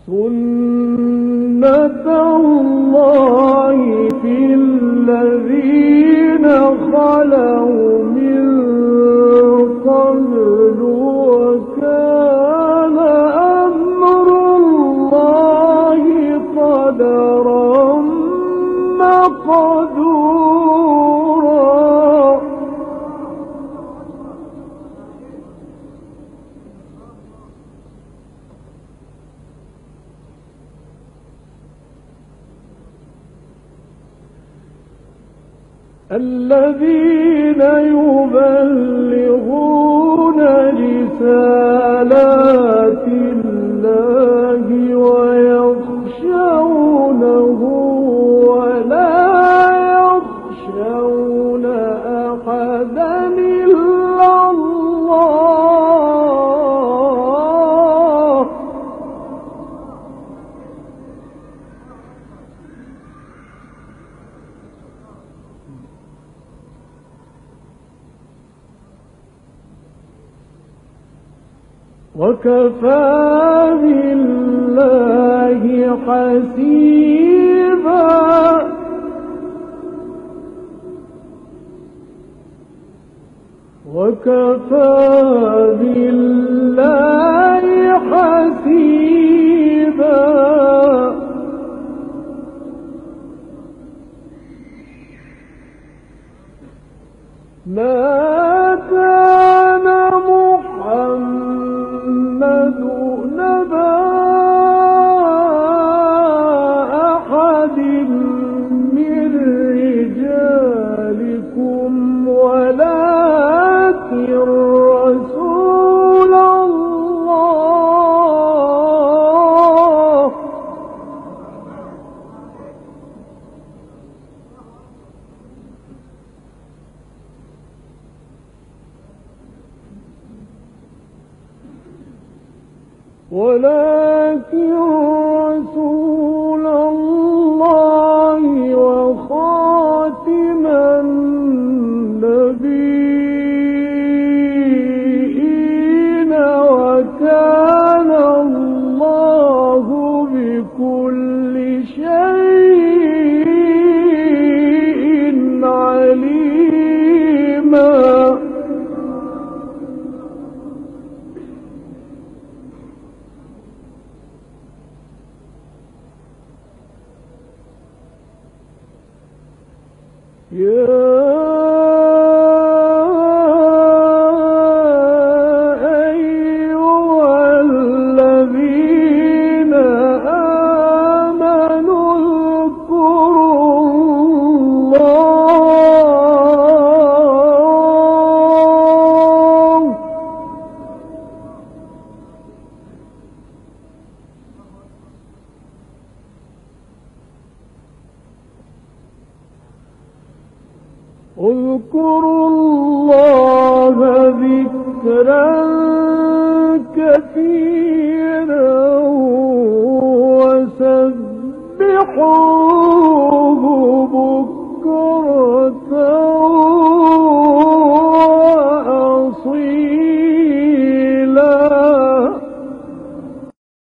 سُنَّةَ اللَّهِ فِي الَّذِينَ خَلَوْا مِن قَبْلُ وَكَانَ أَمْرُ اللَّهِ قَدَرًا مَّقْدُورًا. الذين يبلغون رسالات الله ويخشونه ولا يخشون أحدا إلا الله. وكفى بالله حسيبا. وكفى بالله حسيبا. ما كان محمد نبا أحد من رجالكم ولكن رسول الله. ولكن رسول الله وخاتم النبيين وكان الله بكل شيء عليما. يا أيها الذين آمنوا اذكروا الله اذكروا الله ذكرا كثيرا وسبحوه بكرة